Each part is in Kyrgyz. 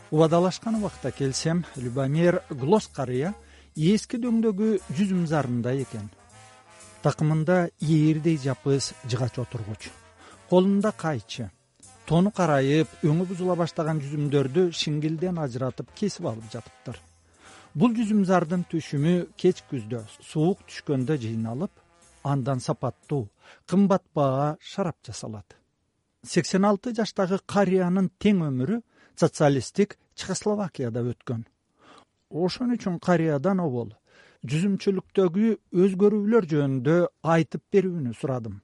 Убадалашкан убакта келсем, Любомир Глос карыя эски дөңдөгү жүзүм зарында экен. Такымында ийирдей жапыз жыгач отургуч, колунда кайчы. Тону карайып, өңү бузула баштаган жүзүмдөрдү шиңгилден ажыратып кесип алып жатыптыр. Бул жүзүм зардын түшүмү кеч күздө суук түшкөндө жыйналып, андан сапаттуу, кымбат баа шарап жасалат. 86 жаштагы карыянын тең өмүрү социалисттик Чехословакияда өткөн. Ошон үчүн карыядан обол жүзүмчүлүктөгү өзгөрүүлөр жөнүндө айтып берүүнү сурадым.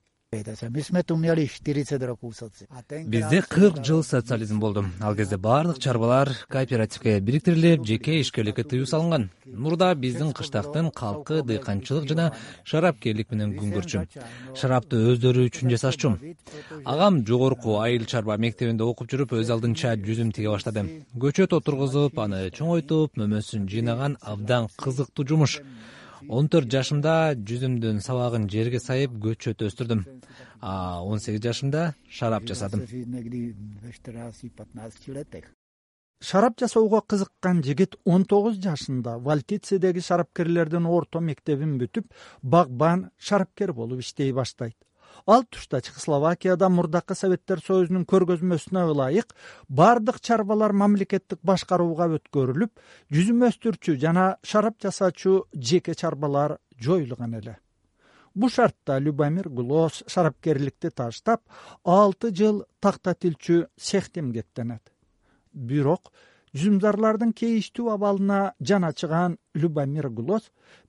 Бизде 40 жыл социализм болду. Ал кезде баардык чарбалар кооперативге бириктирилип, жеке ишкерликке тыюу салынган. Мурда биздин кыштактын калкы дыйканчылык жана шарапкерлик менен күн көрчү. Шарапты өздөрү үчүн жасашчу. Агам жогорку айыл чарба мектебинде окуп жүрүп, өз алдынча жүзүм тиге баштады. Көчөт отургузуп, аны чоңойтуп, мөмөсүн жыйнаган абдан кызыктуу жумуш. 14 жашымда жүзүмдүн сабагын жерге сайып көчөт өстүрдүм. 18 жашымда шарап жасадым. Шарап жасоого кызыккан жигит 19 жашында Валтицедеги шарапкерлердин орто мектебин бүтүп, багбан шарапкер болуп иштей баштайт. Ал тушта Чехословакияда мурдакы Советтер Союзунун көргөзмөсүнө ылайык бардык чарбалар мамлекеттик башкарууга өткөрүлүп, жүзүм өстүрчү жана шарап жасачу жеке чарбалар жоюлган эле. Бу шартта Любомир Глос шарапкерликти таштап, 6 жыл такта тилчү цехте эмгектенет. Бирок жүзүмзарлардын кейиштүү абалына жан ачыган Любомир Глос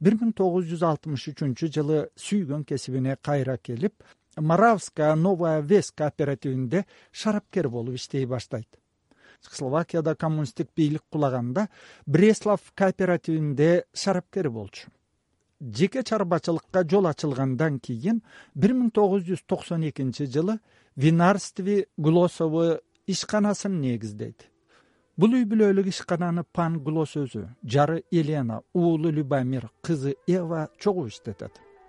1963 жылы сүйгөн кесибине кайра келип, Моравская Новая Вес кооперативинде шарапкер болуп иштей баштайт. Чехословакияда коммунисттик бийлик кулаганда Бреслав кооперативинде шарапкер болчу. Жеке чарбачылыкка жол ачылгандан кийин 1992 жылы Винарстве Глосовы ишканасын негиздейт. Бул үй бүлөлүк ишкананы Пан Глос өзү, жары Елена, уулу Любомир, кызы Ева чогуу иштетет.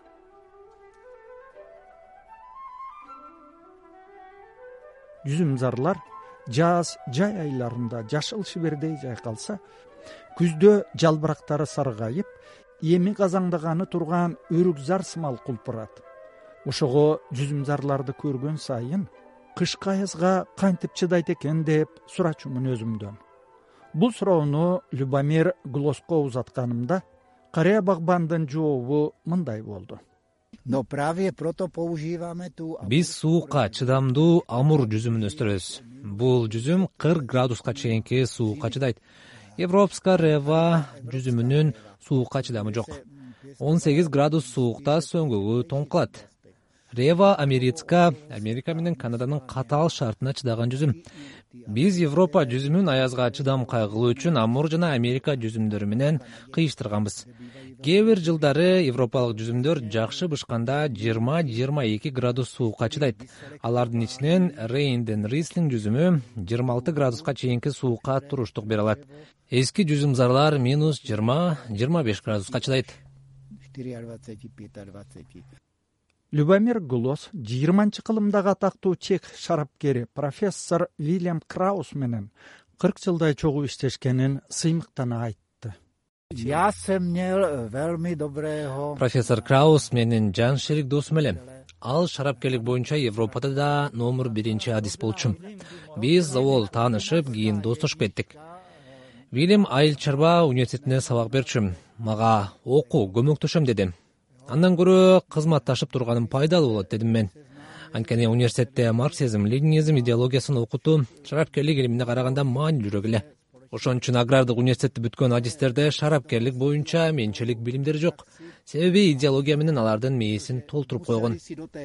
Жүзүмзарлар жаз жай айларында жашыл шибердей жайкалса, күздө жалбырактары саргайып, эми казаңдаганы турган өрүкзар сымал кулпурат. Ошого жүзүмзарларды көргөн сайын кышкы аязга кантип чыдайт экен деп сурачумун өзүмдөн. Бул суроону Любомир Глоско узатканымда карыя багбандын жообу мындай болду. Биз суукка чыдамдуу амур жүзүмүн өстүрөбүз. Бул жүзүм 40 градуска чейинки суукка чыдайт. Европска Рева жүзүмүнүн суукка чыдамы жок. 18 градус суукта сөңгөгү тоң кылат. Рева Америка менен Канаданын катаал шартына чыдаган жүзүм. Биз Европа жүзүмүн аязга чыдам кайгылуу үчүн Амур жана Америка жүзүмдөрү менен кыйыштырганбыз. Кээ бир жылдары европалык жүзүмдөр жакшы бышканда 20-22 градус суукка чыдайт. Алардын ичинен Рейнден Рислинг жүзүмү 26 градуска чейинки суукка туруштук бере алат. Эски жүзүмзарлар -20-25 градуска чыдайт. Любомир Глос 20-кылымдагы атактуу чех шарапкери профессор Вильям Краус менен 40 жылдай чогуу иштешкенин сыймыктана айтты. Профессор Краус менин жан шерик досум эле. Ал шарапкерлик боюнча Европада да номер 1 адис болчу. Биз завол таанышып, кийин достошуп кеттик. Вильям айыл чарба университетинде сабак берчү. Мага окуу көмөктөшөм деди. Андан көрө кызматташып турганым пайдалуу болот дедим мен. Анткени университетте марксизм, ленинизм идеологиясын окутуу шарапкерлик илимине караганда маанилүүрөөк эле. Ошон үчүн агрардык университетти бүткөн адистерде шарапкерлик боюнча менчилик билимдери жок. Себеби идеология менен алардын мээсин толтуруп койгон.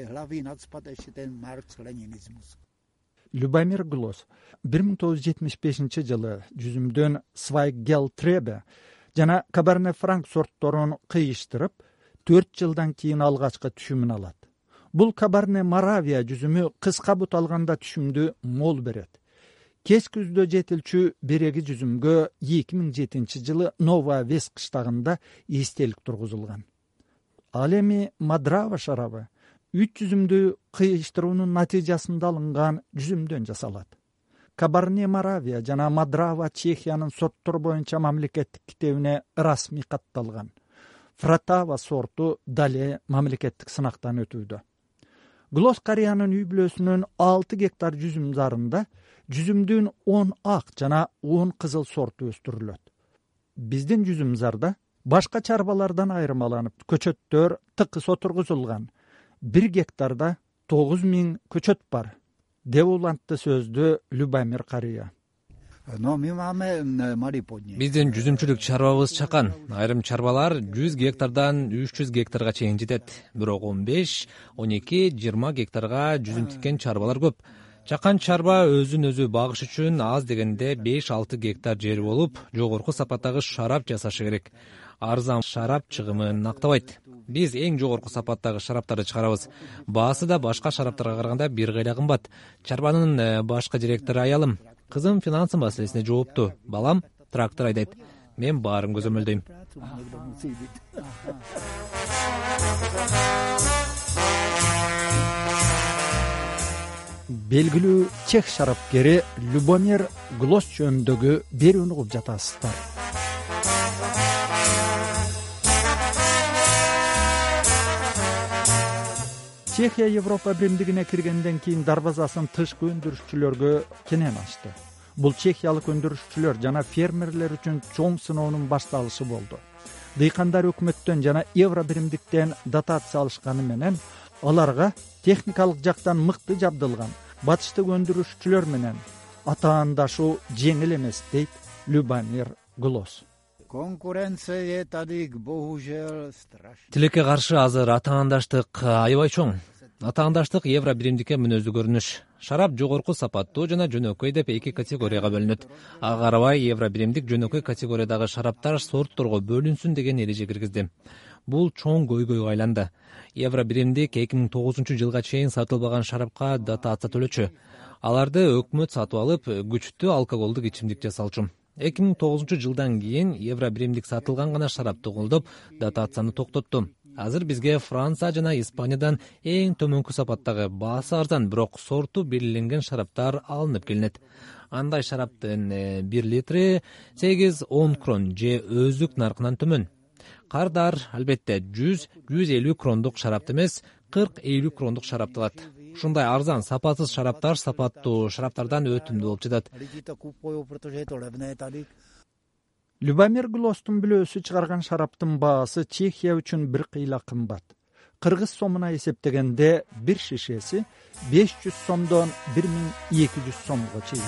Любомир Глос 1975 жылы жүзүмдөн Свайгелтребе жана Кабарне Франк сортторун кыйыштырып, 4 жылдан кийин алгачкы түшүмүн алат. Бул Кабарне Моравия жүзүмү кыска бут алганда түшүмдү мол берет. Кеч күздө жетилчү береги жүзүмгө 2007 жылы Новая Вес кыштагында эстелик тургузулган. Ал эми Мадрава шарабы 3 жүзүмдү кыйыштыруунун натыйжасында алынган жүзүмдөн жасалат. Кабарне Моравия жана Мадрава Чехиянын соттор боюнча мамлекеттик китебине расмий катталган. Фратава сорту дале мамлекеттик сынактан өтүүдө. Глос карыянын үй бүлөсүнүн 6 гектар жүзүм зарында жүзүмдүн 10 ак жана 10 кызыл сорту өстүрүлөт. Биздин жүзүм зарда башка чарбалардан айырмаланып көчөттөр тыкыс отургузулган. 1 гектарда 9000 көчөт бар, деп улантты сөздү Любомир карыя. Биздин жүзүмчүлүк чарбабыз чакан. Айрым чарбалар 100 гектардан 300 гектарга чейин жетет. Бирок 15, 12, 20 гектарга жүзүм тиккен чарбалар көп. Чакан чарба өзүн өзү багыш үчүн аз дегенде 5-6 гектар жери болуп, жогорку сапаттагы шарап жасашы керек. Арзан шарап чыгымын актабайт. Биз эң жогорку сапаттагы шараптарды чыгарабыз. Баасы да башка шараптарга караганда бир кыйла кымбат. Чарбанын башкы директору аялым. Кызым финансы маселесине жоопту. Балам трактор айдайт. Мен баарын көзөмөлдөйм. Белгилүү чех шарапкери Любомир Глос жөнүндөгү берүүнү угуп жатасыздар. Чехия Европа биримдигине киргенден кийин дарбазасын тышкы өндүрүшчүлөргө кенен ачты. Бул чехиялык өндүрүшчүлөр жана фермерлер үчүн чоң сыноонун башталышы болду. Дыйкандар өкмөттөн жана евро биримдиктен дотация алышканы менен аларга техникалык жактан мыкты жабдылган батыштык өндүрүшчүлөр менен атаандашуу жеңил эмес, дейт Любомир Глос. Тилекке каршы азыр атаандаштык аябай чоң. Атаандаштык евро биримдикке мүнөздүү көрүнүш. Шарап жогорку сапаттуу жана жөнөкөй деп 2 категорияга бөлүнөт. Ага карабай евро биримдик жөнөкөй категориядагы шараптар сортторго бөлүнсүн деген эреже киргизди. Бул чоң көйгөйгө айланды. Евро биримдик 2009-жылга чейин сатылбаган шарапка дотация төлөчү. Аларды өкмөт сатып алып, күчтүү алкоголдук ичимдик жасалчу. 2009-жылдан кийин евро биримдик сатылган гана шарапты колдоп, дотацияны токтотту. Азыр бизге Франция жана Испаниядан эң төмөнкү сапаттагы баасы арзан, бирок сорту белгиленген шараптар алынып келинет. Андай шараптын 1 литри 8-10 крон же өзүк наркынан төмөн. Кардар албетте 100-150 крондук шарапты эмес, 40-50 крондук шарапты алат. Ушундай арзан, сапатсыз шараптар сапаттуу шараптардан өтүмдүү болуп жатат. Любомир Глостун бүлөөсү чыгарган шараптын баасы Чехия үчүн бир кыйла кымбат. Кыргыз сомуна эсептегенде бир шишеси 500 сомдон 1200 сомго чейин.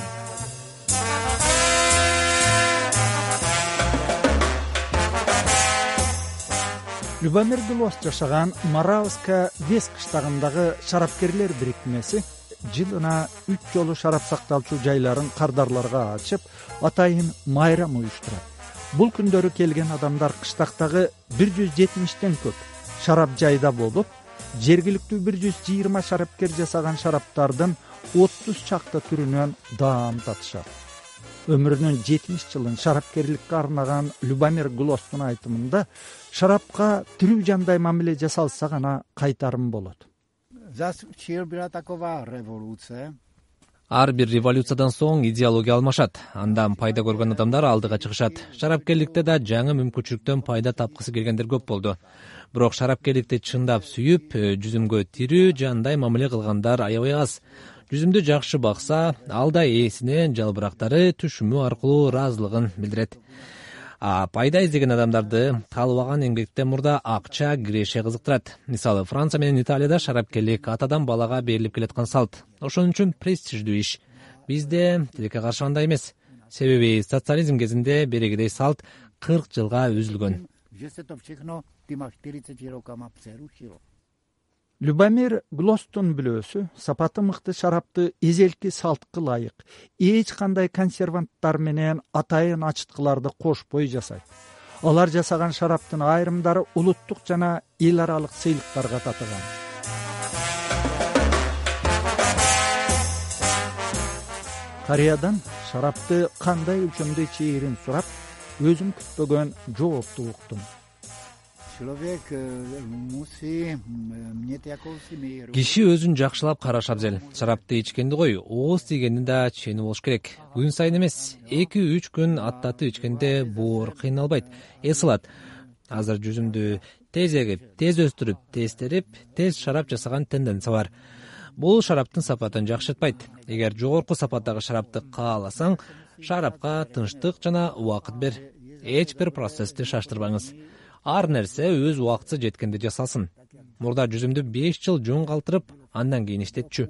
Любомир Глос жашаган Моравска Вес кыштагындагы шарапкерлер бирикмеси жылына 3 жолу шарап сакталчу жайларын кардарларга ачып, атайын майрам уюштурат. Бул күндөрү келген адамдар кыштактагы 170тен көп шарап жайда болуп, жергиликтүү 120 шарапкер жасаган шараптардын 30 чакты түрүнөн даам татышат. Өмүрүнүн 70 жылын шарапкерликке арнаган Любомир Глостун айтымында шарапка тирүү жандай мамиле жасалса гана кайтарым болот. Ар бир революциядан соң идеология алмашат. Андан пайда көргөн адамдар алдыга чыгышат. Шарапкерликте да жаңы мүмкүнчүлүктөн пайда тапкысы келгендер көп болду. Бирок шарапкерликти чындап сүйүп, жүзүмгө тирүү жандай мамиле кылгандар аябай аз. Жүзүмдү жакшы бакса, ал да ээсине жалбырактары түшүмү аркылуу ыраазылыгын билдирет. Пайда издеген адамдарды калыбаган эмгектен мурда акча, киреше кызыктырат. Мисалы, Франция менен Италияда шарапкерлик атадан балага берилип келаткан салт. Ошон үчүн престиждүү иш. Бизде тилекке каршы андай эмес. Себеби социализм кезинде берегидей салт 40 жылга үзүлгөн. Любомир Глостун бүлөөсү сапаты мыкты шарапты эзелки салтка ылайык, эч кандай консерванттар менен атайын ачыткыларды кошпой жасайт. Алар жасаган шараптын айрымдары улуттук жана эл аралык сыйлыктарга татыган. Карыядан шарапты кандай өлчөмдө ичээрин сурап, өзүм күтпөгөн жоопту уктум. Киши өзүн жакшылап караш абзел. Шарапты ичкенди кой, ооз тийгенди да ченүү болуш керек. Күн сайын эмес, 2-3 күн аттатып ичкенде боор кыйналбайт, эс алат. Азыр жүзүмдү тез эгип, тез өстүрүп, тез терип, тез шарап жасаган тенденция бар. Бул шараптын сапатын жакшыртпайт. Эгер жогорку сапаттагы шарапты кааласаң, шарапка тынчтык жана убакыт бер. Эч бир процессти шаштырбаңыз. Ар нерсе өз убакытсы жеткенде жасалсын. Мурда жүзүмдү 5 жыл жөн калтырып, андан кийин иштетчү.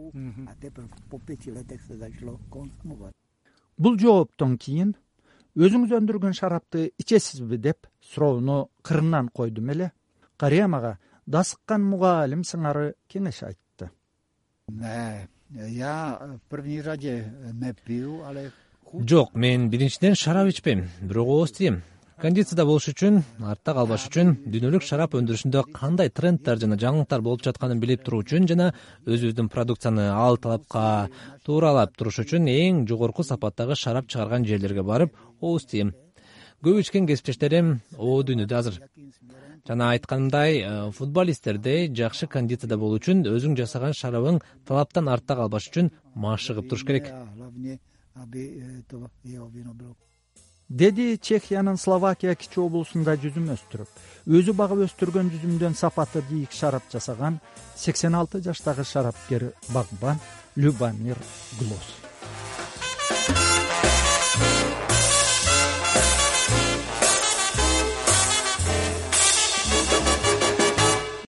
Бул жооптон кийин өзүңүз өндүргөн шарапты ичесизби деп суроону кырынан койдум эле. Карыя мага дасыккан мугалим сыңары кеңеш айтты. Жок, мен биринчиден шарап ичпейм, бирок ооз тием. Кондицияда болуш үчүн, артта калбаш үчүн, дүйнөлүк шарап өндүрүшүндө кандай тренддер жана жаңылыктар болуп жатканын билип туруу үчүн жана өзүбүздүн продукцияны ал талапка тууралап туруш үчүн эң жогорку сапаттагы шарап чыгарган жерлерге барып ооз тием. Көп ичкен кесиптештерим о дүйнөдө азыр. Жана айтканымдай, футболисттердей жакшы кондицияда болуу үчүн өзүң жасаган шарабың талаптан артта калбаш үчүн машыгып туруш керек. Деди Чехиянын Словакия кичи облусунда жүзүм өстүрүп, өзү багып өстүргөн жүзүмдөн сапаты бийик шарап жасаган 86 жаштагы шарапкер багбан Любомир Глос.